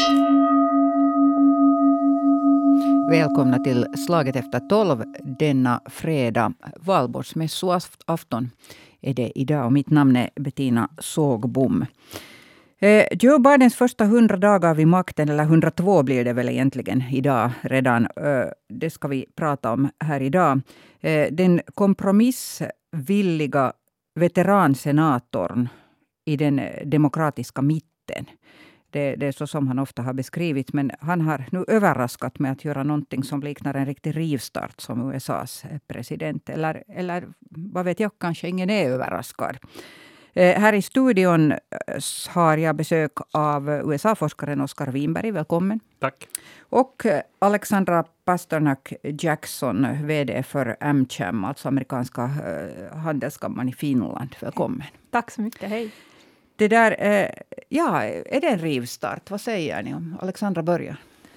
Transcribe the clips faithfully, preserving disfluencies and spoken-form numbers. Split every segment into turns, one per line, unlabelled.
Välkomna till Slaget efter tolv denna fredag. Valborgsmässoafton är det idag och mitt namn är Bettina Sågbom. Eh, Joe Bidens första hundra dagar vid makten, eller hundratvå blir det väl egentligen idag redan. Eh, det ska vi prata om här idag. Eh, den kompromissvilliga veteransenatorn i den demokratiska mitten. Det, det är så som han ofta har beskrivit, men han har nu överraskat med att göra någonting som liknar en riktig rivstart som U S A:s president. Eller, eller vad vet jag, kanske ingen är överraskad. Eh, här i studion har jag besök av U S A-forskaren Oskar Winberg. Välkommen.
Tack.
Och Alexandra Pasternak Jackson, vd för AmCham, alltså amerikanska eh, handelskammaren i Finland. Välkommen.
Tack så mycket, hej.
Det där, eh, ja, är det en rivstart? Vad säger ni om? Alexandra börjar.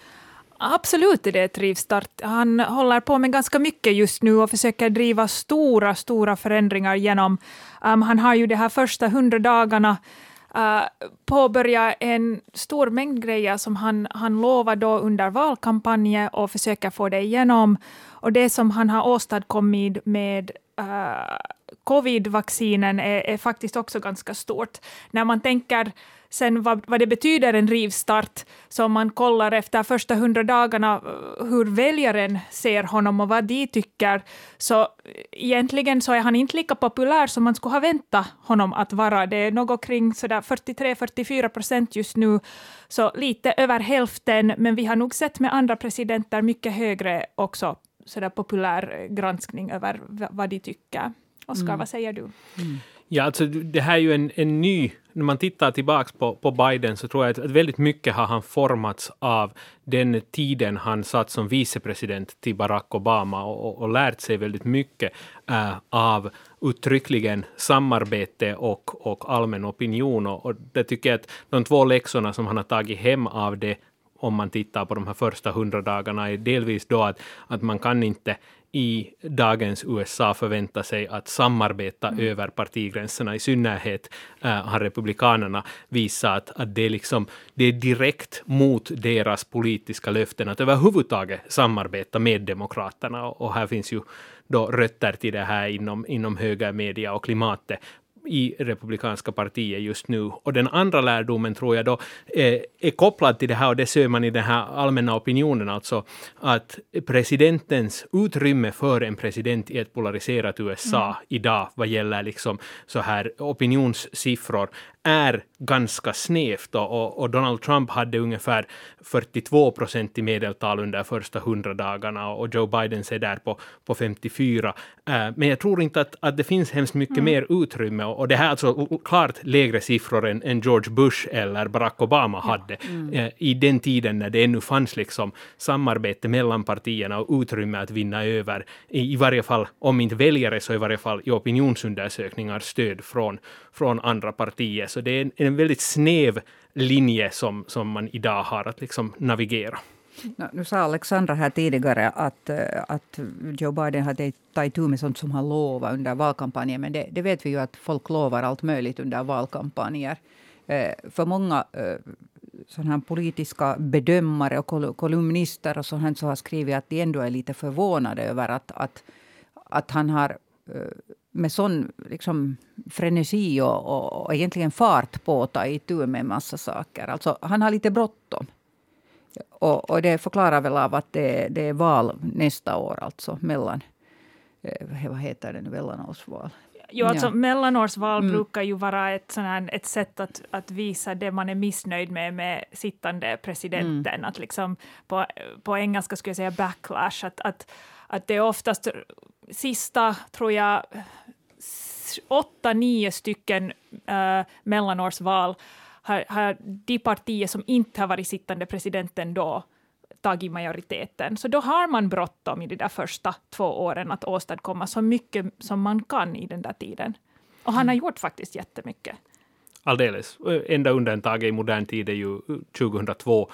Absolut är det ett rivstart. Han håller på med ganska mycket just nu och försöker driva stora, stora förändringar genom. Um, han har ju de här första hundra dagarna uh, påbörjat en stor mängd grejer som han, han lovar då under valkampanjen och försöker få det igenom. Och det som han har åstadkommit med uh, covid-vaccinen är, är faktiskt också ganska stort. När man tänker sen vad, vad det betyder en rivstart, så om man kollar efter första hundra dagarna hur väljaren ser honom och vad de tycker, så egentligen så är han inte lika populär som man skulle ha väntat honom att vara. Det är något kring sådär fyrtiotre till fyrtiofyra procent just nu, så lite över hälften, men vi har nog sett med andra presidenter mycket högre också sådär populär granskning över vad de tycker. Oskar, mm. vad säger du? Mm.
Ja, alltså det här är ju en, en ny, när man tittar tillbaka på, på Biden så tror jag att, att väldigt mycket har han formats av den tiden han satt som vicepresident till Barack Obama och, och, och lärt sig väldigt mycket äh, av uttryckligen samarbete och, och allmän opinion. Och, och det tycker jag att de två läxorna som han har tagit hem av det, om man tittar på de här första hundra dagarna, är delvis då att, att man kan inte i dagens U S A förvänta sig att samarbeta mm. över partigränserna. I synnerhet äh, har republikanerna visat att det är, liksom, det är direkt mot deras politiska löften att överhuvudtaget samarbeta med demokraterna. Och, och här finns ju då rötter till det här inom, inom högermedia och klimatet i republikanska partiet just nu. Och den andra lärdomen tror jag då eh, är kopplad till det här, och det ser man i den här allmänna opinionen, alltså att presidentens utrymme för en president i ett polariserat U S A mm. idag vad gäller liksom så här opinionssiffror är ganska snävt, och, och Donald Trump hade ungefär fyrtiotvå procent i medeltal under första hundra dagarna och Joe Biden är där på, på femtiofyra. Uh, men jag tror inte att, att det finns hemskt mycket mm. mer utrymme, och, och det här är alltså klart lägre siffror än, än George Bush eller Barack Obama ja. hade mm. uh, i den tiden när det ännu fanns liksom samarbete mellan partierna och utrymme att vinna över, i, i varje fall om inte väljare så i varje fall i opinionsundersökningar stöd från, från andra partier. Så det är en, en väldigt snäv linje som, som man idag har att liksom navigera.
No, nu sa Alexandra här tidigare att, att Joe Biden hade tagit tur med sånt som han lovade under valkampanjen. Men det, det vet vi ju att folk lovar allt möjligt under valkampanjer. Eh, för många eh, sådana här politiska bedömare och kol- kolumnister och sånt så har skrivit att de ändå är lite förvånade över att, att, att han har eh, med sån liksom frenesi och, och, och egentligen fart på att ta itu med en massa saker. Alltså han har lite bråttom. Och, och det förklarar väl av att det, det är val nästa år, alltså mellan, eh, vad heter det nu, mellanårsval.
Jo, alltså
ja.
mellanårsval
mm.
brukar ju vara ett, sån här, ett sätt att, att visa det man är missnöjd med med sittande presidenten. Mm. Att liksom på, på engelska skulle jag säga backlash. Att, att, att det är oftast sista, tror jag, åtta, nio stycken äh, mellanårsval har, har de partier som inte har varit sittande presidenten då tagit majoriteten. Så då har man bråttom i de där första två åren att åstadkomma så mycket som man kan i den där tiden. Och han har gjort faktiskt jättemycket.
Alldeles. Enda undantaget i modern tid är ju tjugohundratvå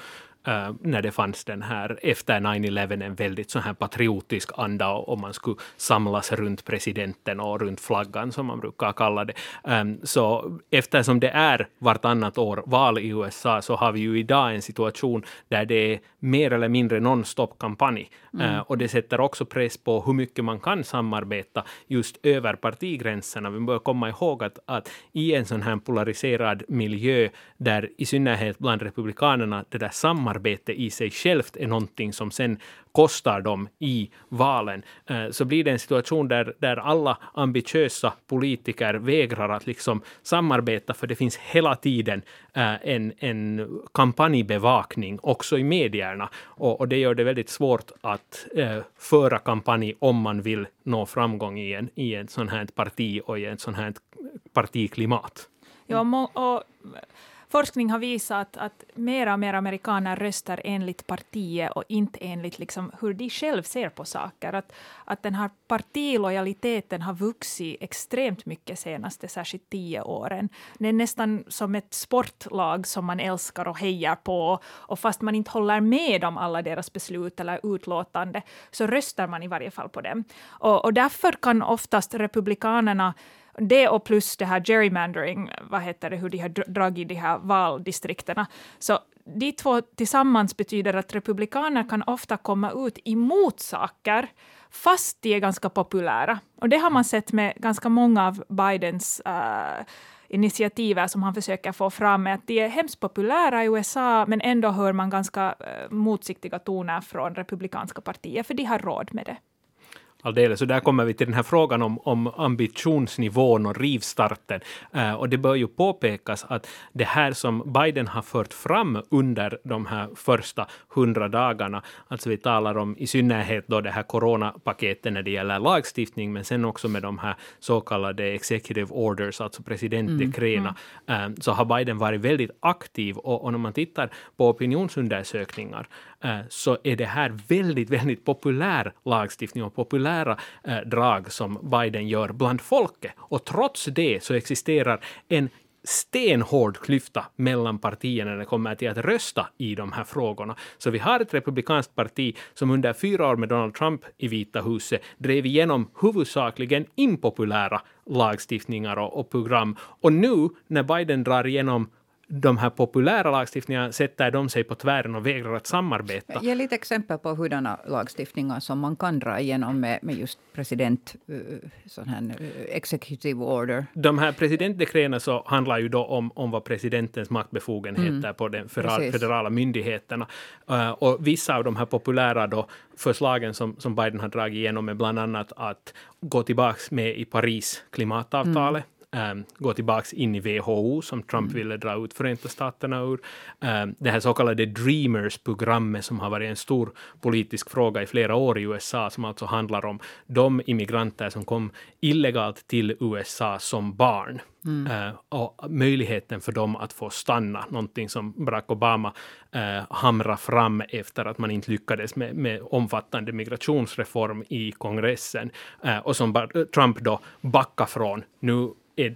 uh, när det fanns den här efter nine eleven en väldigt så här patriotisk anda och, och man skulle samlas runt presidenten och runt flaggan som man brukar kalla det. Um, så eftersom det är vartannat år val i U S A så har vi ju idag en situation där det är mer eller mindre non-stop-kampanj. Mm. Uh, och det sätter också press på hur mycket man kan samarbeta just över partigränserna. Vi bör komma ihåg att, att i en sån här polariserad miljö där i synnerhet bland republikanerna det där samarbete i sig självt är någonting som sen kostar dem i valen, uh, så blir det en situation där, där alla ambitiösa politiker vägrar att liksom samarbeta, för det finns hela tiden uh, en, en kampanjbevakning också i medierna, och, och det gör det väldigt svårt att uh, föra kampanj om man vill nå framgång i en, i en sån här parti och i en sån här partiklimat.
Ja, och forskning har visat att mer och mer amerikaner röstar enligt partiet och inte enligt liksom hur de själv ser på saker. Att, att den här partilojaliteten har vuxit extremt mycket senaste särskilt tio åren. Det är nästan som ett sportlag som man älskar och hejar på. Och fast man inte håller med om alla deras beslut eller utlåtande så röstar man i varje fall på dem. Och, och därför kan oftast republikanerna det och plus det här gerrymandering, vad heter det, hur de har dragit i de här valdistrikterna. Så de två tillsammans betyder att republikaner kan ofta komma ut emot saker fast de är ganska populära. Och det har man sett med ganska många av Bidens uh, initiativer som han försöker få fram, med att de är hemskt populära i U S A, men ändå hör man ganska uh, motsiktiga toner från republikanska partier, för de har råd med det.
Alldeles. Så där kommer vi till den här frågan om, om ambitionsnivån och rivstarten. Uh, och det bör ju påpekas att det här som Biden har fört fram under de här första hundra dagarna, alltså vi talar om i synnerhet då det här coronapaketet när det gäller lagstiftning, men sen också med de här så kallade executive orders, alltså presidentdekrena, mm. uh, så har Biden varit väldigt aktiv, och, och när man tittar på opinionsundersökningar uh, så är det här väldigt, väldigt populär lagstiftning och populär Eh, drag som Biden gör bland folket. Och trots det så existerar en stenhård klyfta mellan partierna när det kommer till att rösta i de här frågorna. Så vi har ett republikanskt parti som under fyra år med Donald Trump i Vita huset drev igenom huvudsakligen impopulära lagstiftningar och, och program. Och nu när Biden drar igenom de här populära lagstiftningarna sätter de sig på tvären och vägrar att samarbeta.
Ge lite exempel på hurdana lagstiftningar som man kan dra igenom med, med just president, uh, sån här uh, executive order.
De här presidentdekrena så handlar ju då om, om vad presidentens maktbefogenheter mm. på de federala, federala myndigheterna. Uh, och vissa av de här populära då förslagen som, som Biden har dragit igenom är bland annat att gå tillbaka med i Paris klimatavtalet. Mm. Um, gå tillbaka in i W H O som Trump mm. ville dra ut Förenta Staterna ur. Um, det här så kallade Dreamers-programmet som har varit en stor politisk fråga i flera år i U S A, som alltså handlar om de immigranter som kom illegalt till U S A som barn. Mm. Uh, och möjligheten för dem att få stanna, någonting som Barack Obama uh, hamrar fram efter att man inte lyckades med, med omfattande migrationsreform i kongressen, uh, och som Trump då backar från. Nu är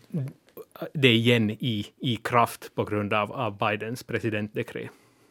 det igen i, i kraft på grund av, av Bidens presidentdekret.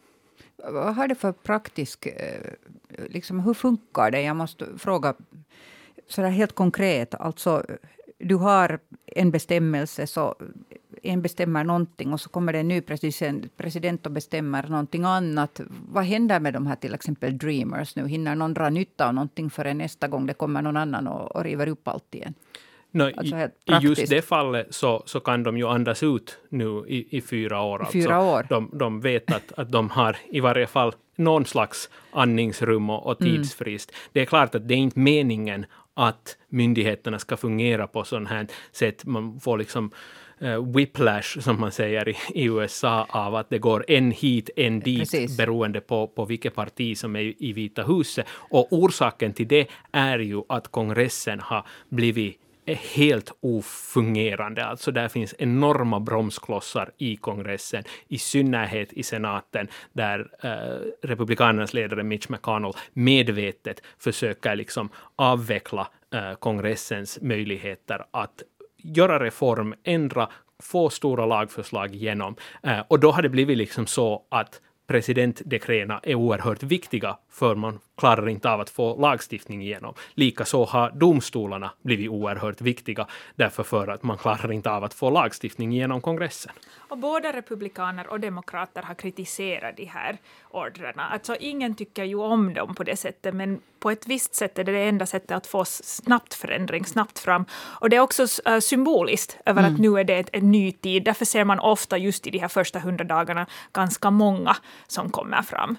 Vad har det för praktisk, liksom hur funkar det? Jag måste fråga så där helt konkret, alltså du har en bestämmelse, så en bestämmer någonting och så kommer det en ny president, president och bestämmer någonting annat. Vad händer med de här till exempel dreamers nu? Hinner någon dra nytta av någonting före nästa gång det kommer någon annan och, och river upp allt igen?
No, alltså i, I just det fallet så, så kan de ju andas ut nu i, i fyra år.
I fyra
alltså.
år.
De, de vet att, att de har i varje fall någon slags andningsrum och, och tidsfrist. Mm. Det är klart att det är inte meningen att myndigheterna ska fungera på sån här sätt. Man får liksom uh, whiplash, som man säger i, i U S A, av att det går en hit, en dit, Precis. beroende på, på vilket parti som är i Vita huset. Och orsaken till det är ju att kongressen har blivit är helt ofungerande. Alltså där finns enorma bromsklossar i kongressen, i synnerhet i senaten, där eh, republikanernas ledare Mitch McConnell medvetet försöker liksom avveckla eh, kongressens möjligheter att göra reform, ändra, få stora lagförslag igenom. Eh, och då har det blivit liksom så att presidentdekrena är oerhört viktiga för man klarar inte av att få lagstiftning igenom. Likaså har domstolarna blivit oerhört viktiga därför för att man klarar inte av att få lagstiftning genom kongressen.
Och både republikaner och demokrater har kritiserat de här ordrarna. Alltså ingen tycker ju om dem på det sättet, men på ett visst sätt är det det enda sättet att få snabbt förändring, snabbt fram. Och det är också uh, symboliskt över mm. att nu är det ett, en ny tid. Därför ser man ofta just i de här första hundra dagarna ganska många som kommer fram.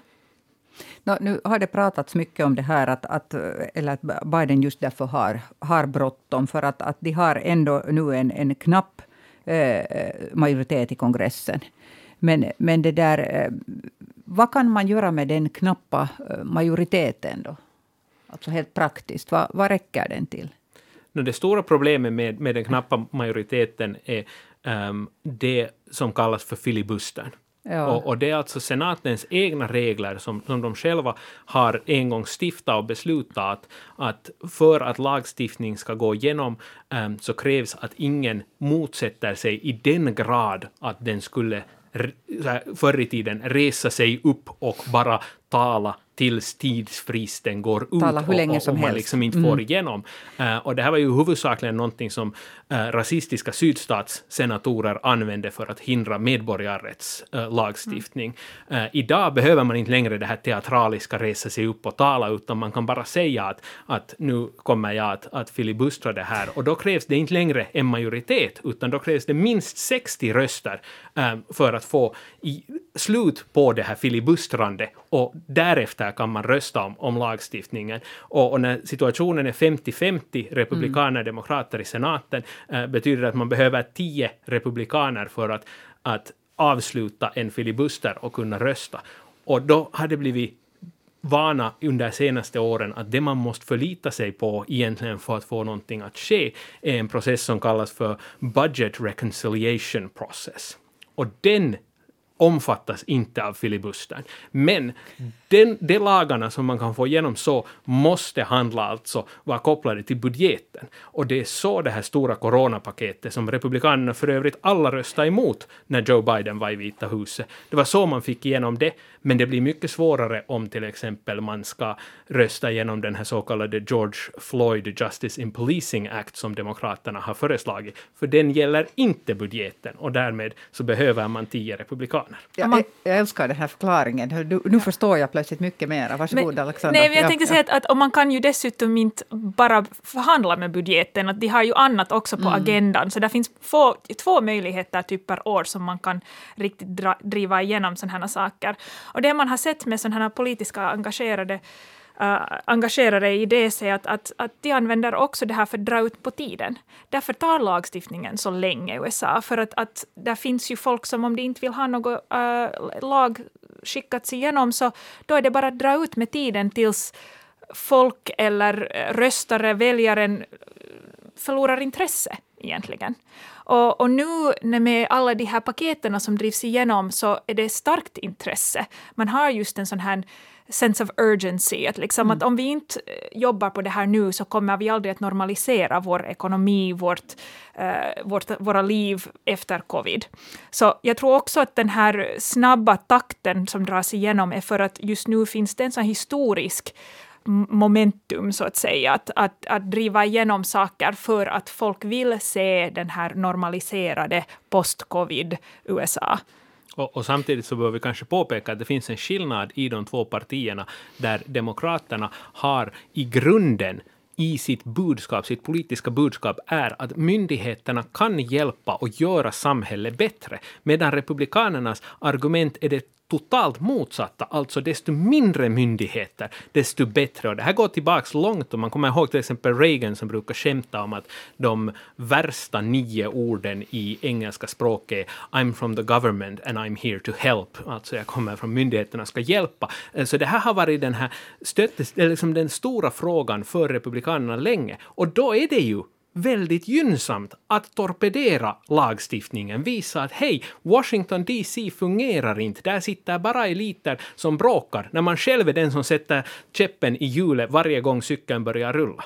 No, nu har det pratats mycket om det här att, att, eller att Biden just därför har, har bråttom. För att, att de har ändå nu en, en knapp eh, majoritet i kongressen. Men, men det där, eh, vad kan man göra med den knappa majoriteten då? Alltså helt praktiskt, vad, vad räcker den till?
No, det stora problemet med, med den knappa majoriteten är um, det som kallas för filibustern. Ja. Och, och det är alltså senatens egna regler som, som de själva har en gång stiftat och beslutat att, att för att lagstiftning ska gå igenom um, så krävs att ingen motsätter sig i den grad att den skulle förr i tiden resa sig upp och bara tala tills tidsfristen går ut
tala hur länge
och,
som
och man
helst.
liksom inte
mm. får
igenom. Uh, och det här var ju huvudsakligen någonting som uh, rasistiska sydstatssenatorer använde för att hindra medborgarrättslagstiftning. Uh, uh, idag behöver man inte längre det här teatraliska resa sig upp och tala, utan man kan bara säga att, att nu kommer jag att, att filibustra det här. Och då krävs det inte längre en majoritet, utan då krävs det minst sextio röster uh, för att få i, slut på det här filibustrande, och därefter kan man rösta om, om lagstiftningen. Och, och när situationen är femtio femtio republikaner och mm. demokrater i senaten äh, betyder det att man behöver tio republikaner för att, att avsluta en filibuster och kunna rösta. Och då har det blivit vana under de senaste åren att det man måste förlita sig på egentligen för att få någonting att ske är en process som kallas för budget reconciliation process. Och den omfattas inte av filibustern. Men den, de lagarna som man kan få igenom så måste handla alltså vara kopplade till budgeten. Och det är så det här stora coronapaketet som republikanerna för övrigt alla röstade emot när Joe Biden var i Vita huset. Det var så man fick igenom det, men det blir mycket svårare om till exempel man ska rösta igenom den här så kallade George Floyd Justice in Policing Act som demokraterna har föreslagit. För den gäller inte budgeten och därmed så behöver man tio republikaner.
Ja, jag, jag älskar den här förklaringen. Nu, nu förstår jag plötsligt mycket mer. Varsågod,
men,
Alexandra.
Nej, men jag
ja,
tänkte
ja.
säga att, att och man kan ju dessutom inte bara förhandla med budgeten. Att de har ju annat också på mm. agendan. Så det finns få, två möjligheter typ per år som man kan riktigt dra, driva igenom sådana här saker. Och det man har sett med sådana här politiska engagerade Uh, engagerade i det är att, att, att de använder också det här för att dra ut på tiden. Därför tar lagstiftningen så länge i U S A. För att, att där finns ju folk som om de inte vill ha något uh, lag skickats igenom så då är det bara att dra ut med tiden tills folk eller röstare, väljaren förlorar intresse egentligen. Och, och nu med alla de här paketerna som drivs igenom så är det starkt intresse. Man har just en sån här sense of urgency. Att, liksom mm. att om vi inte jobbar på det här nu så kommer vi aldrig att normalisera vår ekonomi, vårt, uh, vårt, våra liv efter covid. Så jag tror också att den här snabba takten som dras igenom är för att just nu finns det en sån historisk momentum så att säga, att, att, att driva igenom saker för att folk vill se den här normaliserade post-covid U S A.
Och, och samtidigt så bör vi kanske påpeka att det finns en skillnad i de två partierna där demokraterna har i grunden i sitt budskap, sitt politiska budskap är att myndigheterna kan hjälpa och göra samhället bättre. Medan republikanernas argument är det totalt motsatta, alltså desto mindre myndigheter, desto bättre. Och det här går tillbaka långt och man kommer ihåg till exempel Reagan som brukar skämta om att de värsta nio orden i engelska språket I'm from the government and I'm here to help. Alltså jag kommer från myndigheterna ska hjälpa. Så det här har varit den här stöttes, liksom den stora frågan för republikanerna länge. Och då är det ju väldigt gynnsamt att torpedera lagstiftningen. Visa att hej, Washington D C fungerar inte. Där sitter bara eliter som bråkar när man själv är den som sätter käppen i hjulet varje gång cykeln börjar rulla.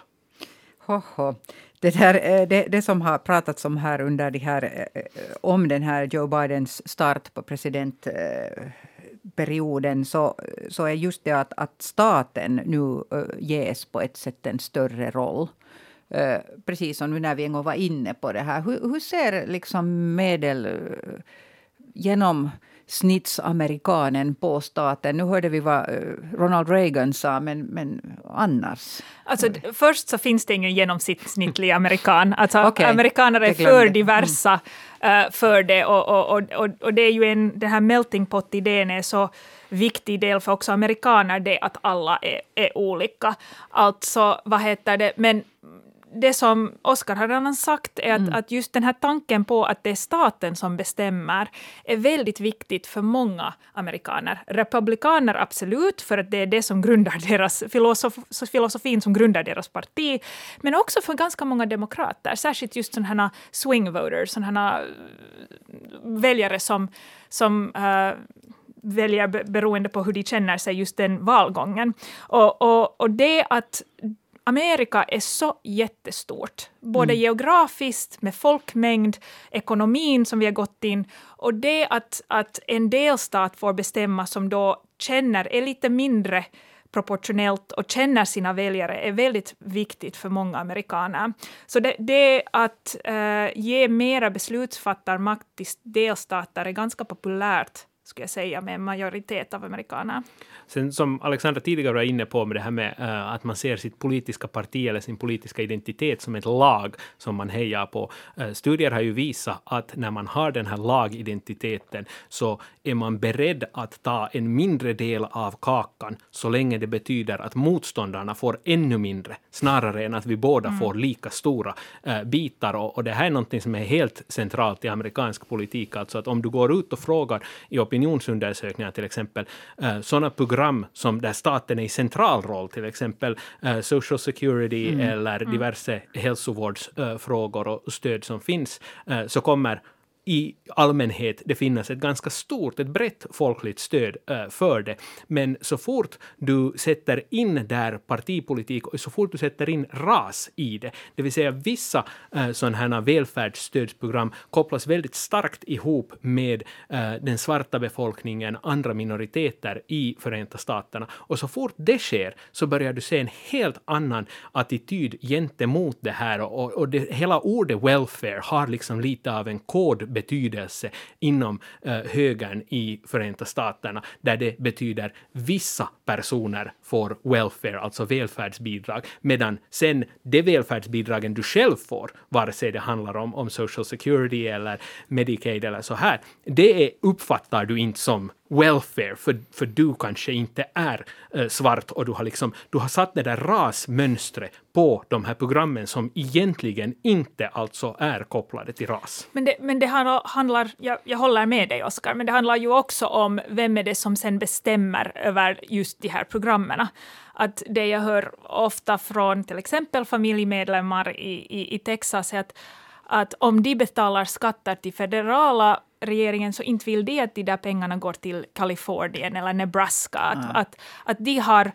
Hoho. Det, där, det, det som har pratats om här under de här, om den här Joe Bidens start på president perioden så, så är just det att, att staten nu uh, ges på ett sätt en större roll. Uh, precis som nu när vi en gång var inne på det här. Hur, hur ser liksom medel uh, genom snittsamerikanen på staten? Nu hörde vi vad Ronald Reagan sa, men, men annars?
Alltså, först så finns det ingen genomsnittlig amerikan. Alltså,
okay.
Amerikaner är för diversa mm. uh, för det. Och, och, och, och det är ju en, den här melting pot-idén är så viktig del för också amerikaner, det att alla är, är olika. Alltså, vad heter det? Men det som Oskar har redan sagt är att, mm. att just den här tanken på att det är staten som bestämmer är väldigt viktigt för många amerikaner. Republikaner absolut, för att det är det som grundar deras filosof, filosofin som grundar deras parti. Men också för ganska många demokrater, särskilt just sådana här swing voters, sådana här väljare som, som uh, väljer beroende på hur de känner sig just den valgången. Och, och, och det att Amerika är så jättestort, både mm. geografiskt, med folkmängd, ekonomin som vi har gått in, och det att, att en delstat får bestämma som då känner, är lite mindre proportionellt och känner sina väljare är väldigt viktigt för många amerikaner. Så det, det att uh, ge mera beslutsfattarmakt till delstater är ganska populärt, skulle jag säga, med en majoritet av amerikaner.
Sen som Alexandra tidigare var inne på med det här med uh, att man ser sitt politiska parti eller sin politiska identitet som ett lag som man hejar på. Uh, studier har ju visat att när man har den här lagidentiteten så är man beredd att ta en mindre del av kakan så länge det betyder att motståndarna får ännu mindre, snarare än att vi båda mm. får lika stora uh, bitar. Och, och det här är något som är helt centralt i amerikansk politik. Alltså att om du går ut och frågar i opinionsundersökningar till exempel uh, sådana program som där staten är i central roll, till exempel uh, social security mm. eller diverse mm. hälsovårdsfrågor uh, och stöd som finns, uh, så kommer i allmänhet det finns ett ganska stort, ett brett folkligt stöd uh, för det. Men så fort du sätter in där partipolitik och så fort du sätter in ras i det, det vill säga vissa uh, sådana här välfärdsstödsprogram kopplas väldigt starkt ihop med uh, den svarta befolkningen, andra minoriteter i Förenta Staterna. Och så fort det sker så börjar du se en helt annan attityd gentemot det här, och, och det, hela ordet welfare har liksom lite av en kod betydelse inom uh, högern i Förenta Staterna, där det betyder vissa personer får welfare, alltså välfärdsbidrag, medan sen de välfärdsbidragen du själv får, vare sig det handlar om, om social security eller Medicaid eller så här, det är, uppfattar du inte som welfare, för, för du kanske inte är uh, svart, och du har, liksom, du har satt det där rasmönstret på de här programmen som egentligen inte alltså är kopplade till ras.
Men det, men det handlar, jag, jag håller med dig Oskar, men det handlar ju också om vem är det som sen bestämmer över just de här programmen. Att det jag hör ofta från till exempel familjemedlemmar i, i, i Texas är att, att om de betalar skatter till federala regeringen så inte vill de att de där pengarna går till Kalifornien eller Nebraska. Att, mm. att, att de har,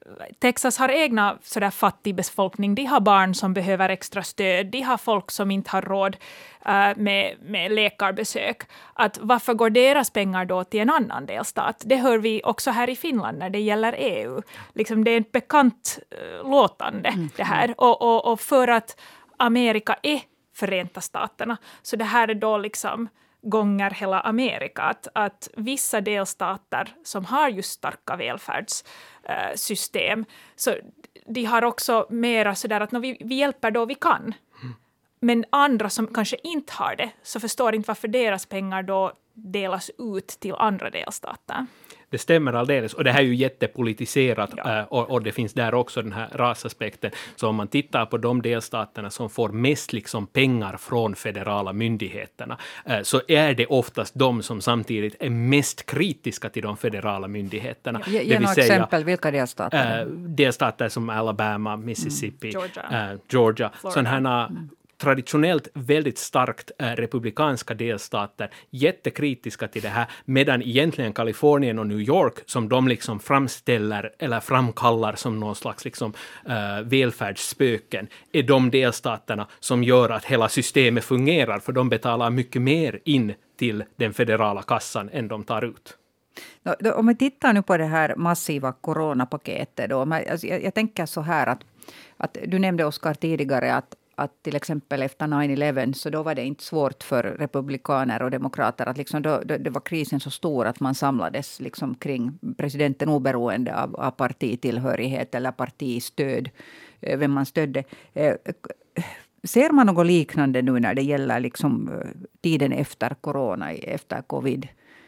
Texas har egna sådär fattig befolkning. De har barn som behöver extra stöd. De har folk som inte har råd uh, med, med läkarbesök. Att varför går deras pengar då till en annan delstat? Det hör vi också här i Finland när det gäller E U. Liksom det är ett bekant uh, låtande mm. det här. Och, och, och för att Amerika är Förenta Staterna, så det här är då liksom gånger hela Amerika, att, att vissa delstater som har just starka välfärdssystem, uh, så de har också mera sådär att vi, vi hjälper då vi kan. Mm. Men andra som kanske inte har det, så förstår inte varför deras pengar då delas ut till andra delstater.
Det stämmer alldeles, och det här är ju jättepolitiserat,
ja.
och, och det finns där också den här rasaspekten. Så om man tittar på de delstaterna som får mest liksom pengar från federala myndigheterna, så är det oftast de som samtidigt är mest kritiska till de federala myndigheterna.
Ja. Ge några exempel, vilka delstater?
Äh, delstater som Alabama, Mississippi,
mm. Georgia,
äh, Georgia.
Florida.
Sådana här mm. traditionellt väldigt starkt äh, republikanska delstater, jättekritiska till det här, medan egentligen Kalifornien och New York, som de liksom framställer eller framkallar som någon slags liksom, äh, välfärdsspöken, är de delstaterna som gör att hela systemet fungerar, för de betalar mycket mer in till den federala kassan än de tar ut.
No, då, om vi tittar nu på det här massiva coronapaketet. Då, alltså, jag, jag tänker så här att, att du nämnde, Oskar, tidigare att, att till exempel efter nine eleven så då var det inte svårt för republikaner och demokrater. Att liksom då, då, det var krisen så stor att man samlades liksom kring presidenten oberoende av, av partitillhörighet eller partistöd, vem man stödde. Ser man något liknande nu när det gäller liksom tiden efter corona, efter covid?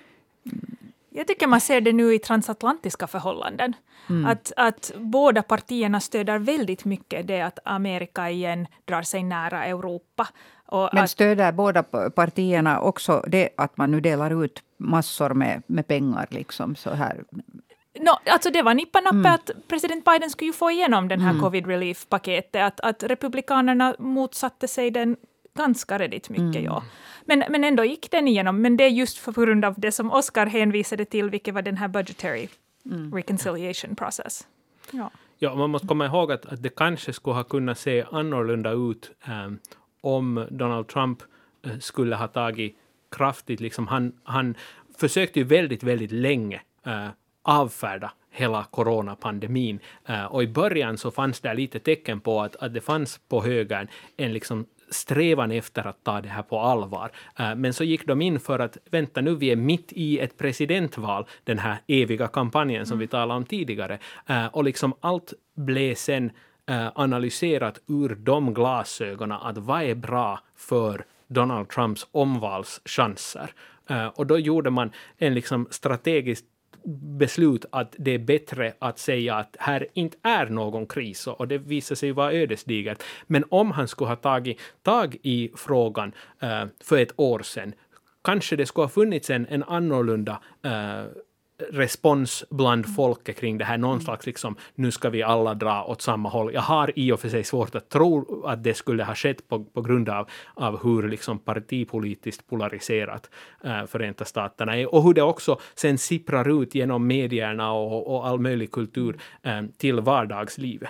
Jag tycker man ser det nu i transatlantiska förhållanden. Mm. Att, att båda partierna stöder väldigt mycket det att Amerika igen drar sig nära Europa. Och
Men
att,
stöder båda partierna också det att man nu delar ut massor med, med pengar liksom så här?
No, alltså det var nippa-nappe
Mm.
att president Biden skulle ju få igenom den här
Mm.
covid relief-paketet. Att, att republikanerna motsatte sig den ganska redigt mycket,
Mm.
ja. Men, men ändå gick den igenom. Men det är just för grund av det som Oskar hänvisade till, vilket var den här budgetary
Mm.
reconciliation process. Ja.
Ja, man måste komma ihåg att, att det kanske skulle ha kunnat se annorlunda ut um, om Donald Trump uh, skulle ha tagit kraftigt, liksom han, han försökte ju väldigt, väldigt länge uh, avfärda hela coronapandemin. Uh, och i början så fanns det lite tecken på att, att det fanns på högern en liksom strävan efter att ta det här på allvar. Uh, men så gick de in för att vänta nu, vi är mitt i ett presidentval, den här eviga kampanjen som mm. vi talade om tidigare. Uh, och liksom allt blev sen uh, analyserat ur de glasögonen att vad är bra för Donald Trumps omvalschanser. Uh, och då gjorde man en liksom strategisk beslut att det är bättre att säga att här inte är någon kris, och det visar sig vara ödesdigert. Men om han skulle ha tagit tag i frågan uh, för ett år sedan, kanske det skulle ha funnits en, en annorlunda uh, respons bland folket kring det här. Någon slags liksom, nu ska vi alla dra åt samma håll. Jag har i och för sig svårt att tro att det skulle ha skett på, på grund av, av hur liksom partipolitiskt polariserat uh, Förenta Staterna är. Och hur det också sen sipprar ut genom medierna och, och all möjlig kultur um, till vardagslivet.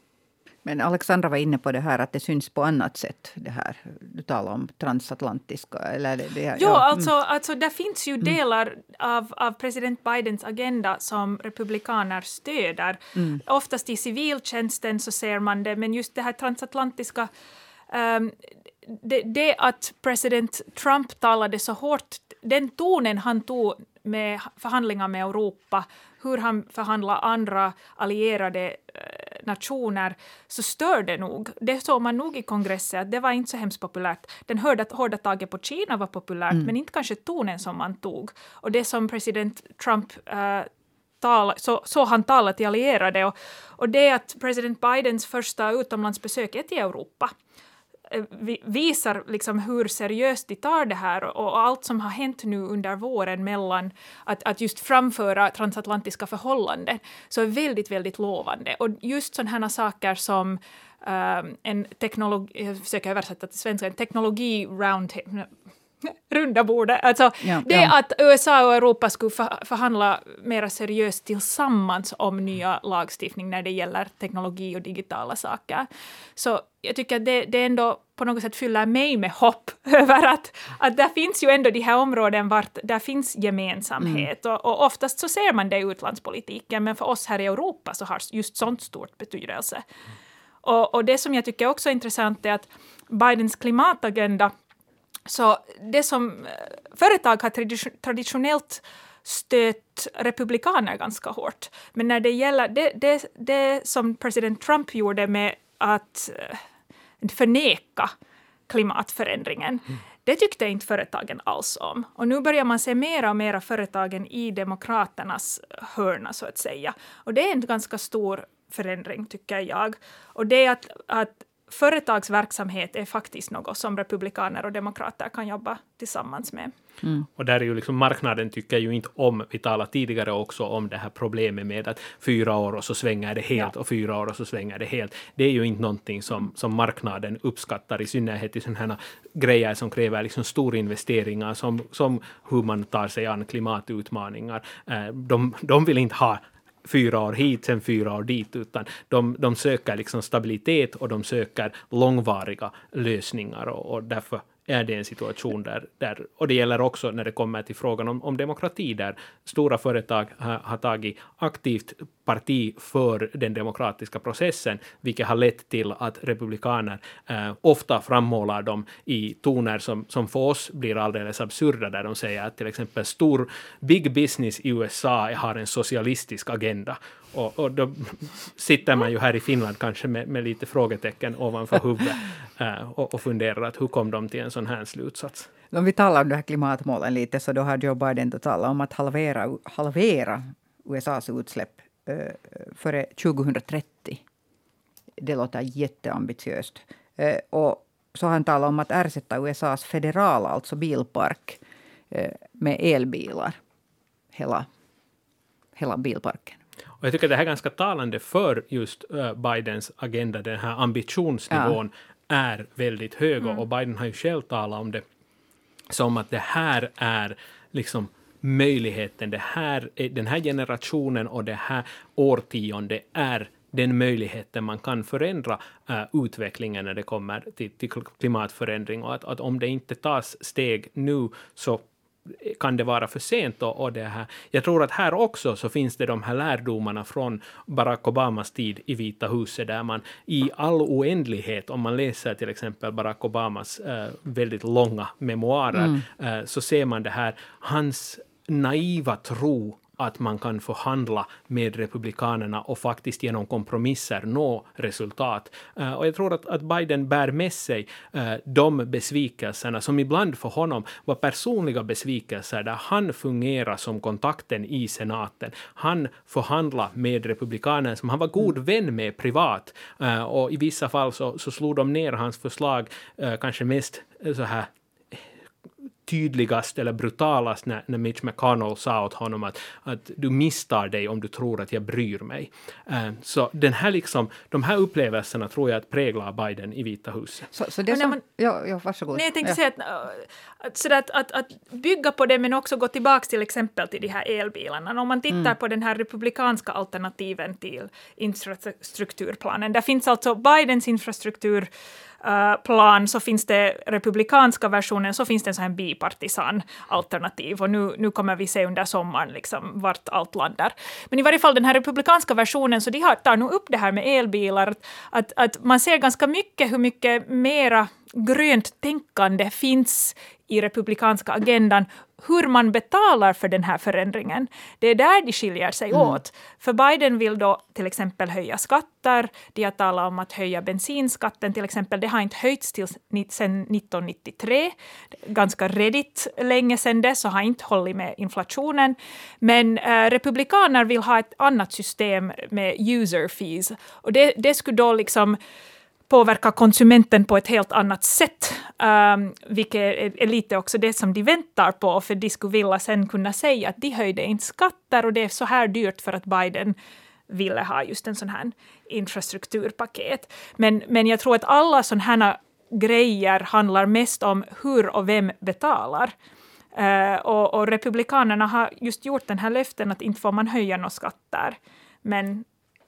Men Alexandra var inne på det här att det syns på annat sätt. Det här, du talar om transatlantiska. Eller det, det,
Jo,
ja.
alltså, alltså det finns ju delar av, av president Bidens agenda som republikaner stöder. Mm. Oftast i civiltjänsten så ser man det, men just det här transatlantiska, um, det, det att president Trump talade så hårt, den tonen han tog med förhandlingar med Europa, hur han förhandlar andra allierade eh, nationer, så stör det nog. Det såg man nog i kongressen, att det var inte så hemskt populärt. Den hörde att hårda taget på Kina var populärt, mm. men inte kanske tonen som man tog. Och det som president Trump eh, tal, så, så han talade till allierade, och, och det är att president Bidens första utomlandsbesök är till Europa. Visar liksom hur seriöst de tar det här, och allt som har hänt nu under våren mellan att, att just framföra transatlantiska förhållanden, så är väldigt, väldigt lovande. Och just sådana här saker som um, en teknologi, jag försöker översätta till svenska, en teknologi round runda bordet. Alltså,
ja,
det
ja.
att U S A och Europa skulle förhandla mer seriöst tillsammans om nya lagstiftning när det gäller teknologi och digitala saker. Så jag tycker att det, det ändå på något sätt fyller mig med hopp över att, att där finns ju ändå de här områden vart där finns gemensamhet. Mm. Och, och oftast så ser man det i utlandspolitiken, men för oss här i Europa så har just sånt stort betydelse. Mm. Och, och det som jag tycker också är intressant är att Bidens klimatagenda, så det som företag har tradi- traditionellt stött republikaner ganska hårt. Men när det gäller det, det, det som president Trump gjorde med att förneka klimatförändringen, mm. det tyckte inte företagen alls om. Och nu börjar man se mera och mera företagen i demokraternas hörna, så att säga. Och det är en ganska stor förändring, tycker jag. Och det är att, att företagsverksamhet är faktiskt något som republikaner och demokrater kan jobba tillsammans med.
Mm. Och där är ju liksom marknaden tycker ju inte om, vi talade tidigare också om det här problemet med att fyra år och så svänger det helt, ja. och fyra år och så svänger det helt. Det är ju inte någonting som, som marknaden uppskattar, i synnerhet i sådana här grejer som kräver liksom stora investeringar, som, som hur man tar sig an klimatutmaningar. De, de vill inte ha fyra år hit, sen fyra år dit, utan de, de söker liksom stabilitet och de söker långvariga lösningar, och, och därför är det en situation där, där och det gäller också när det kommer till frågan om, om demokrati, där stora företag ha, har tagit aktivt parti för den demokratiska processen, vilket har lett till att republikaner eh, ofta frammålar dem i toner som, som för oss blir alldeles absurda, där de säger att till exempel stor big business i U S A har en socialistisk agenda. Och, och då sitter man ju här i Finland kanske med, med lite frågetecken ovanför huvudet äh, och, och funderar att hur kom de till en sån här slutsats?
Om vi talar om det här klimatmålen lite, så då har Joe Biden då talat om att halvera, halvera U S A:s utsläpp äh, före tjugohundratrettio. Det låter jätteambitiöst. Äh, och så har han talat om att ersätta U S A:s federala, alltså bilpark, äh, med elbilar. Hela, hela bilparken.
Och jag tycker att det här är ganska talande för just uh, Bidens agenda. Den här ambitionsnivån ja. är väldigt hög. Mm. Och Biden har ju själv talat om det som att det här är liksom möjligheten. Det här, den här generationen och det här årtionde är den möjligheten man kan förändra uh, utvecklingen när det kommer till, till klimatförändring. Och att, att om det inte tas steg nu så kan det vara för sent. Och, och det här. Jag tror att här också så finns det de här lärdomarna från Barack Obamas tid i Vita huset, där man i all oändlighet, om man läser till exempel Barack Obamas äh, väldigt långa memoarer, mm. äh, så ser man det här, hans naiva tro att man kan förhandla med republikanerna och faktiskt genom kompromisser nå resultat. Uh, och jag tror att, att Biden bär med sig uh, de besvikelserna som ibland för honom var personliga besvikelser, där han fungerar som kontakten i senaten. Han förhandlar med republikanerna som han var god vän med privat. Uh, och i vissa fall så, så slog de ner hans förslag uh, kanske mest uh, så här tydligast eller brutalast när, när Mitch McConnell sa åt honom att, att du misstar dig om du tror att jag bryr mig. Uh, så den här liksom, de här upplevelserna tror jag att präglar Biden i Vita huset.
Så, så det som, man, ja, ja, varsågod.
Nej, jag tänkte
ja.
säga att, att, så att, att, att bygga på det, men också gå tillbaka till exempel till de här elbilarna. Om man tittar mm. på den här republikanska alternativen till infrastrukturplanen, där finns alltså Bidens infrastruktur Uh, plan, så finns det republikanska versionen, så finns det en sån här bipartisan alternativ, och nu, nu kommer vi se under sommaren liksom vart allt landar. Men i varje fall den här republikanska versionen, så de har, tar nog upp det här med elbilar, att, att man ser ganska mycket hur mycket mera grönt tänkande finns i republikanska agendan, hur man betalar för den här förändringen. Det är där de skiljer sig mm. åt. För Biden vill då till exempel höja skatter. De har talat om att höja bensinskatten till exempel. Det har inte höjts till sedan nittonhundranittiotre. Ganska redigt länge sedan dess, så har inte hållit med inflationen. Men äh, republikaner vill ha ett annat system med user fees. Och det, det skulle då liksom påverka konsumenten på ett helt annat sätt, um, vilket är, är lite också det som de väntar på, för de skulle vilja sen kunna säga att de höjde inte skatter och det är så här dyrt för att Biden ville ha just en sån här infrastrukturpaket. Men, men jag tror att alla sådana här grejer handlar mest om hur och vem betalar. Uh, och, och republikanerna har just gjort den här löften att inte får man höja några skatter. Men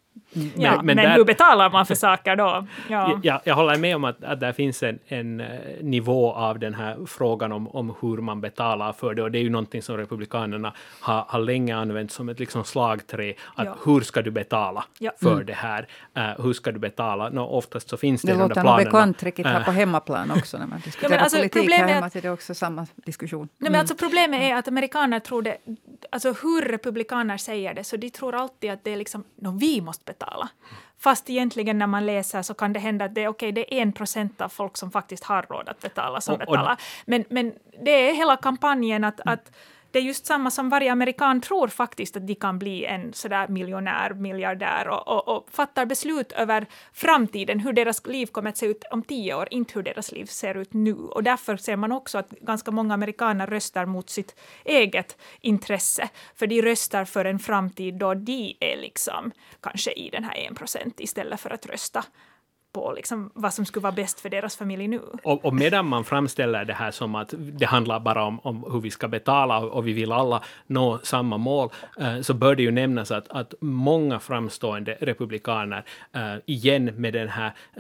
Ja, men, men, men där, hur betalar man för saker då? Ja.
Jag, jag håller med om att, att det finns en, en nivå av den här frågan om, om hur man betalar för det, och det är ju någonting som republikanerna har, har länge använt som ett liksom slagträ, att ja. hur ska du betala ja. för mm. det här? Uh, hur ska du betala? No, oftast så finns det, det i de där planerna. Det låter bekant
riktigt här på hemmaplan också, när man diskuterar ja, alltså, politik här hemma, så det är också samma diskussion. Mm.
Nej, men alltså, problemet är att amerikaner tror det, alltså hur republikaner säger det, så de tror alltid att det är liksom, no, vi måste betala. Fast egentligen när man läser så kan det hända att det är, okay, det är en procent av folk som faktiskt har råd att betala som och, betalar. Och, men, men det är hela kampanjen att, mm. att det är just samma som varje amerikan tror faktiskt att de kan bli en sådär miljonär, miljardär och, och, och fattar beslut över framtiden, hur deras liv kommer att se ut om tio år, inte hur deras liv ser ut nu. Och därför ser man också att ganska många amerikaner röstar mot sitt eget intresse, för de röstar för en framtid då de är liksom kanske i den här en procent istället för att rösta på liksom vad som skulle vara bäst för deras familj nu.
Och, och medan man framställer det här som att det handlar bara om, om hur vi ska betala och, och vi vill alla nå samma mål, eh, så bör det ju nämnas att, att många framstående republikaner eh, igen med den här eh,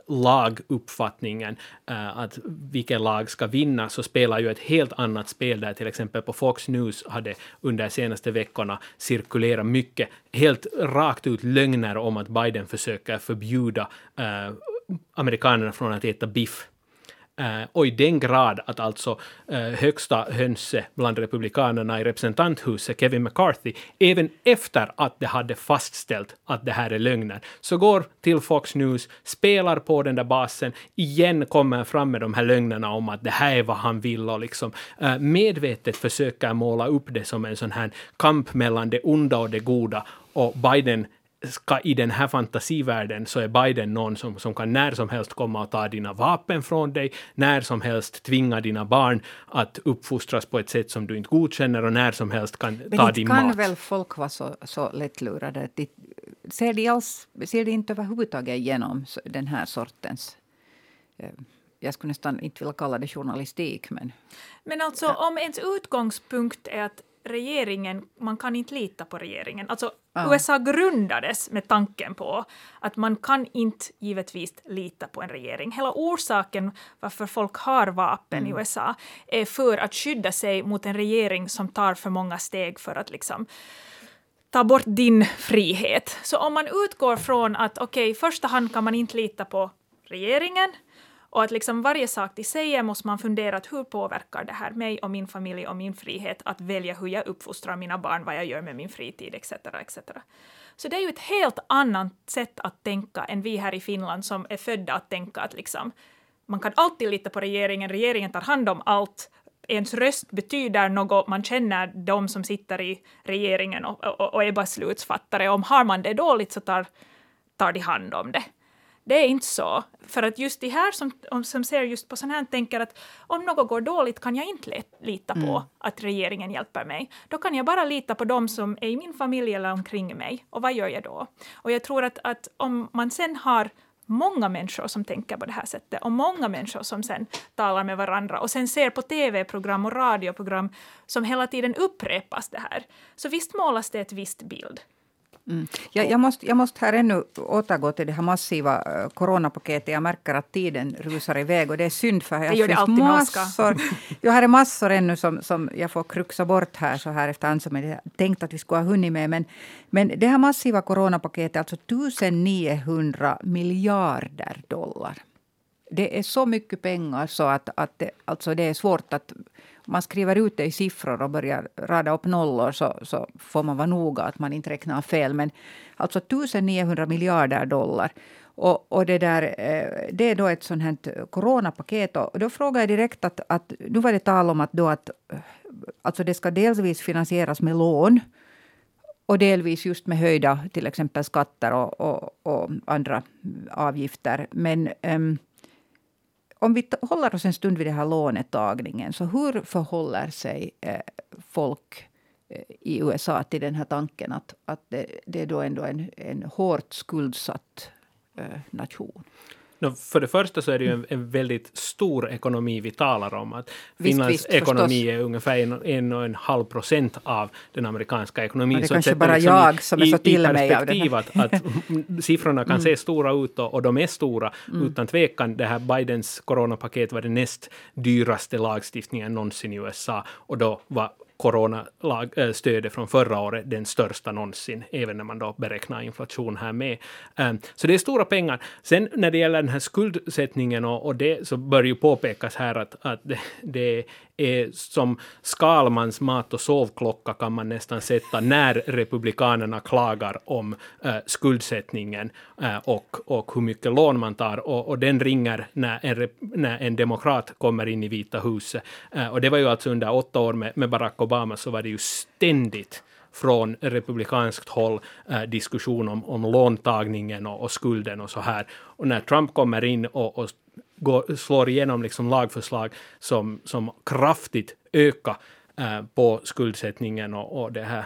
laguppfattningen, uh, att vilken lag ska vinna, så spelar ju ett helt annat spel där till exempel på Fox News hade under de senaste veckorna cirkulerat mycket helt rakt ut lögner om att Biden försöker förbjuda uh, amerikanerna från att äta biff. Uh, och i den grad att alltså uh, högsta hönse bland republikanerna i representanthuset, Kevin McCarthy, även efter att det hade fastställt att det här är lögner, så går till Fox News, spelar på den där basen, igen kommer fram med de här lögnerna om att det här är vad han vill och liksom uh, medvetet försöker måla upp det som en sån här kamp mellan det onda och det goda, och Biden ska i den här fantasivärlden så är Biden någon som, som kan när som helst komma och ta dina vapen från dig, när som helst tvinga dina barn att uppfostras på ett sätt som du inte godkänner och när som helst kan
men
ta din mat.
Men kan väl folk vara så, så lättlurade? De, ser, de alls, ser de inte överhuvudtaget igenom den här sortens... Eh, jag skulle nästan inte vilja kalla det journalistik. Men,
men alltså ja. Om ens utgångspunkt är att regeringen, man kan inte lita på regeringen. Alltså ja. U S A grundades med tanken på att man kan inte givetvis lita på en regering. Hela orsaken varför folk har vapen mm. i U S A är för att skydda sig mot en regering som tar för många steg för att liksom ta bort din frihet. Så om man utgår från att okej, okay, i första hand kan man inte lita på regeringen, och att liksom varje sak de säger måste man fundera att hur påverkar det här mig och min familj och min frihet att välja hur jag uppfostrar mina barn, vad jag gör med min fritid, et cetera et cetera. Så det är ju ett helt annat sätt att tänka än vi här i Finland som är födda att tänka att liksom, man kan alltid lita på regeringen, regeringen tar hand om allt, ens röst betyder något, man känner de som sitter i regeringen och, och, och är beslutsfattare. Om har man det dåligt så tar, tar de hand om det. Det är inte så. För att just de här som, som ser just på sån här tänker att om något går dåligt kan jag inte lita på mm. att regeringen hjälper mig. Då kan jag bara lita på dem som är i min familj eller omkring mig. Och vad gör jag då? Och jag tror att, att om man sen har många människor som tänker på det här sättet och många människor som sen talar med varandra och sen ser på tv-program och radioprogram som hela tiden upprepas det här. Så visst målas det ett visst bild.
Mm. Jag, jag, måste, jag måste här ännu återgå till det här massiva uh, coronapaketet. Jag märker att tiden rusar iväg och det är synd för jag
det gör det alltid
massor. Jag har massor ännu som, som jag får kruxa bort här så här efterhand som jag tänkt att vi skulle ha hunnit med. Men, men det här massiva coronapaketet, alltså nittonhundra miljarder dollar. Det är så mycket pengar så att, att det, alltså det är svårt att man skriver ut det i siffror och börjar rada upp nollor så, så får man vara noga att man inte räknar fel. Men alltså nittonhundra miljarder dollar. Och, och det, där, det är då ett sånt här coronapaket. Och då frågar jag direkt att, att nu var det tal om att, då att alltså det ska delvis finansieras med lån. Och delvis just med höjda till exempel skatter och, och, och andra avgifter. Men... Um, Om vi håller oss en stund vid den här lånetagningen, så hur förhåller sig eh, folk eh, i U S A till den här tanken att, att det, det är då ändå en, en hårt skuldsatt eh, nation?
No, för det första så är det ju en, en väldigt stor ekonomi vi talar om. Att
visst,
Finlands
visst,
ekonomi
förstås.
är ungefär en, en och en halv procent av den amerikanska ekonomin.
Och det
så
kanske
sätter
bara
liksom
jag som är så
i,
till
i
mig av det
perspektiv att, att siffrorna kan mm. se stora ut och, och de är stora. Mm. Utan tvekan, det här Bidens coronapaket var det näst dyraste lagstiftningen någonsin i U S A. Och då var coronastödet från förra året den största någonsin, även när man då beräknar inflation här med. Um, så det är stora pengar. Sen när det gäller den här skuldsättningen och, och det, så bör ju påpekas här att, att det, det är som Skalmans mat- och sovklocka kan man nästan sätta när republikanerna klagar om uh, skuldsättningen uh, och, och hur mycket lån man tar. Och, och den ringer när en, när en demokrat kommer in i Vita huset. Uh, och det var ju alltså under åtta år med, med Barack Obama så var det ju ständigt från republikanskt håll eh, diskussion om, om låntagningen och, och skulden och så här. Och när Trump kommer in och, och går, slår igenom liksom lagförslag som, som kraftigt ökar eh, på skuldsättningen och, och det här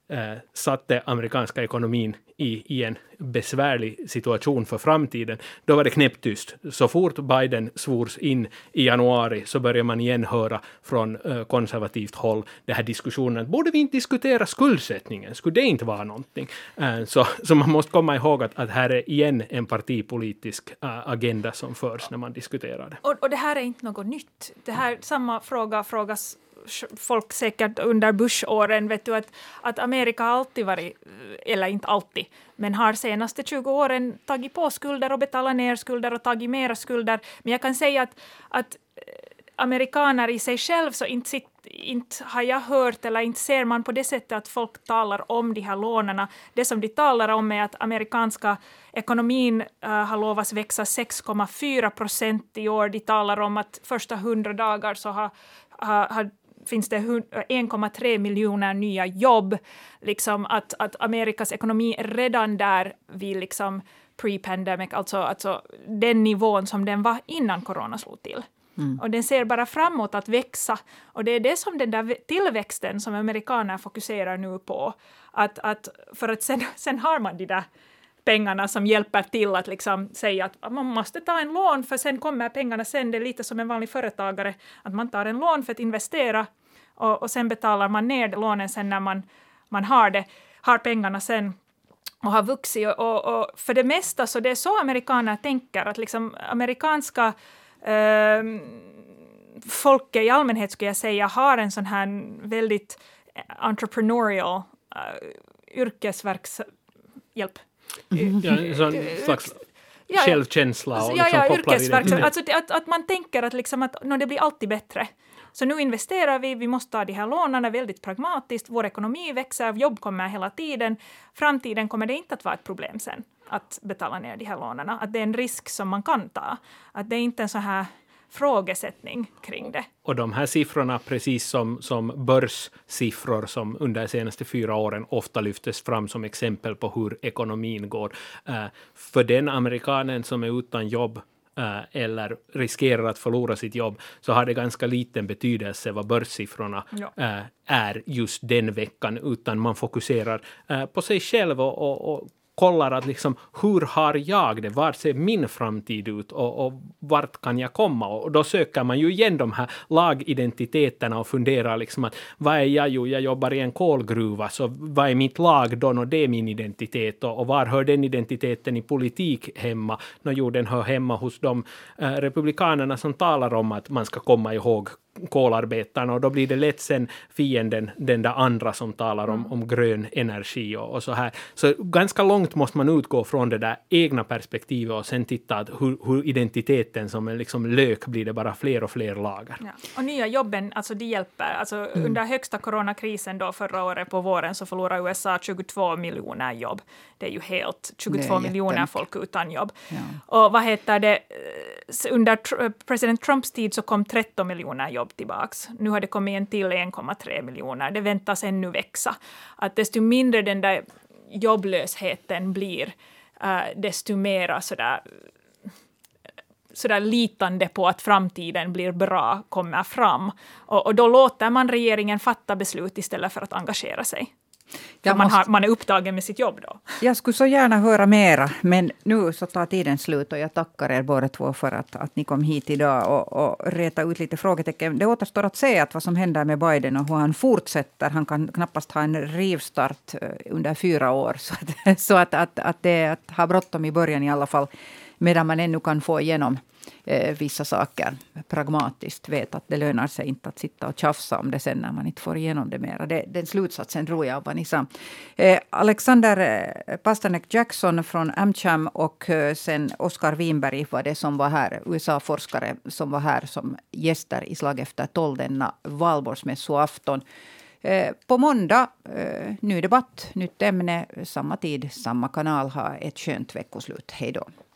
eh, satte amerikanska ekonomin i, i en besvärlig situation för framtiden, då var det knäpptyst. Så fort Biden svors in i januari så börjar man igen höra från eh, konservativt håll det här diskussionen. Borde vi inte diskutera skuldsättningen? Skulle det inte vara någonting? Eh, så, så man måste komma ihåg att, att här är igen en partipolitisk äh, agenda som förs när man diskuterar det.
Och, och det här är inte något nytt. Det här, samma fråga frågas folk säkert under Bush-åren, vet du, att, att Amerika har alltid varit, eller inte alltid, men har senaste tjugo åren tagit på skulder och betalat ner skulder och tagit mera skulder. Men jag kan säga att, att amerikaner i sig själv så inte, sitt, inte har jag hört eller inte ser man på det sättet att folk talar om de här lånerna. Det som de talar om är att amerikanska ekonomin uh, har lovats växa sex komma fyra procent i år. De talar om att första hundra dagar så har, har, har finns det en komma tre miljoner nya jobb. Liksom att, att Amerikas ekonomi är redan där vid liksom pre-pandemic, alltså, alltså den nivån som den var innan corona slog till. Mm. Och den ser bara framåt att växa. Och det är det som den där tillväxten som amerikaner fokuserar nu på. Att, att, för att sen, sen har man de där pengarna som hjälper till att liksom säga att man måste ta en lån för sen kommer pengarna sen. Det är lite som en vanlig företagare. Att man tar en lån för att investera och, och sen betalar man ner lånen sen när man, man har det. Har pengarna sen och har vuxit. Och, och, och för det mesta så det är så amerikaner tänker. Att liksom amerikanska eh, folket i allmänhet skulle jag säga har en sån här väldigt entrepreneurial uh, yrkesverkshjälp.
Mm. Ja, en sån slags
ja,
självkänsla och
ja,
liksom
ja,
kopplar
yrkesverksamhet. Alltså att, att man tänker att, liksom att no, det blir alltid bättre. Så nu investerar vi, vi måste ta de här lånen väldigt pragmatiskt. Vår ekonomi växer, jobb kommer hela tiden. Framtiden kommer det inte att vara ett problem sen att betala ner de här lånen. Att det är en risk som man kan ta. Att det är inte en så här frågesättning kring det.
Och de här siffrorna, precis som, som börssiffror som under de senaste fyra åren ofta lyftes fram som exempel på hur ekonomin går. Uh, för den amerikanen som är utan jobb uh, eller riskerar att förlora sitt jobb så har det ganska liten betydelse vad börssiffrorna ja. uh, är just den veckan, utan man fokuserar uh, på sig själv och, och, och kollar att liksom, hur har jag det? Vart ser min framtid ut? Och, och vart kan jag komma? Och då söker man ju igen de här lagidentiteterna och funderar liksom att vad är jag? Jo, jag jobbar i en kolgruva, så vad är mitt lag då? Och det är min identitet. Och, och var hör den identiteten i politik hemma? Nå, jo, den hör hemma hos de eh, republikanerna som talar om att man ska komma ihåg kolarbetarna, och då blir det lätt sen fienden, den där andra som talar om, mm. om grön energi och, och så här. Så ganska långt måste man utgå från det där egna perspektivet och sen titta att hur, hur identiteten som en liksom lök blir det bara fler och fler lager.
Ja. Och nya jobben, alltså de hjälper. Alltså mm. under högsta coronakrisen då förra året på våren så förlorar U S A tjugotvå miljoner jobb. Det är ju helt tjugotvå miljoner folk utan jobb. Ja. Och vad heter det? Under tr- president Trumps tid så kom tretton miljoner jobb tillbaks. Nu har det kommit en till en komma tre miljoner. Det väntas ännu växa. Att desto mindre den där jobblösheten blir, uh, desto mera sådär, sådär litande på att framtiden blir bra kommer fram. Och, och då låter man regeringen fatta beslut istället för att engagera sig. Man, måste, har, man är upptagen med sitt jobb då.
Jag skulle så gärna höra mera, men nu så tar tiden slut och jag tackar er båda två för att, att ni kom hit idag och, och reta ut lite frågetecken. Det återstår att se att vad som händer med Biden och hur han fortsätter. Han kan knappast ha en rivstart under fyra år, så att, så att, att, att det att ha bråttom i början i alla fall, medan man ännu kan få igenom eh, vissa saker pragmatiskt, vet att det lönar sig inte att sitta och tjafsa om det sen när man inte får igenom det mera. Det, den slutsatsen tror jag vad ni sa. Eh, Alexander eh, Pasternak Jackson från AmCham och eh, sen Oskar Winberg var det som var här, U S A-forskare som var här som gäster i slag efter tolv denna valborgsmässoafton. Eh, på måndag, eh, ny debatt, nytt ämne, samma tid, samma kanal. Ha ett skönt veckoslut. Hej då.